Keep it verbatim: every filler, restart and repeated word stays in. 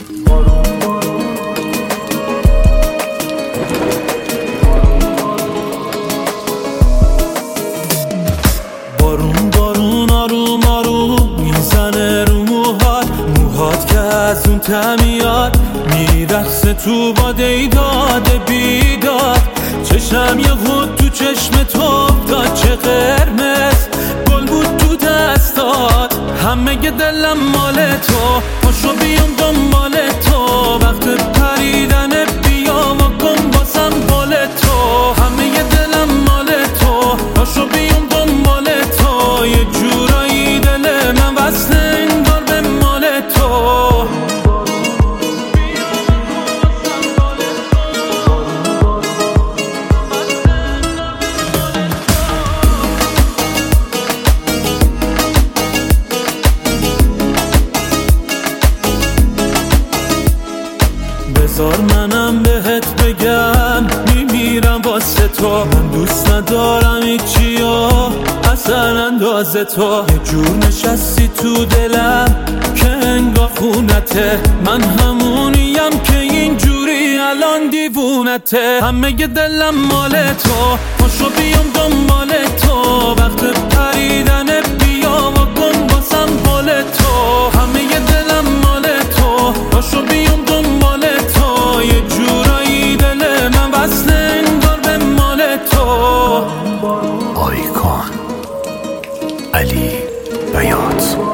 بارون بارون آروم آروم میزنه رو موهات، موهات که از اون تمیاد میرقصه تو باده داد بیداد. چشم یه خود تو چشم تو افتاد، چه قرمز گل بود تو دستات. همه گ دلم مال تو، پاشو بیام دنبال تو، وقت پریدن بیا و کن باسم بال تو. همه گ دلم مال تو، پاشو بیام دنبال تو، یه جورایی دل من وصل انگار به مال تو. بذار منم بهت بگم میمیرم واسه تو، من دوست ندارم هیچیو اصلا اندازه تو. یه جور نشستی تو دلم که انگار خونته، من همونیم که اینجوری الان دیوونته. همه گ دلم مال تو، پاشو بیام دنبال تو، وقت پریدن بیا و کن باسم بال تو. همه گ دلم مال تو، پاشو بیام دنبال تو، یه جورایی دل من وصل انگار به مال تو. آیکان علی بیات.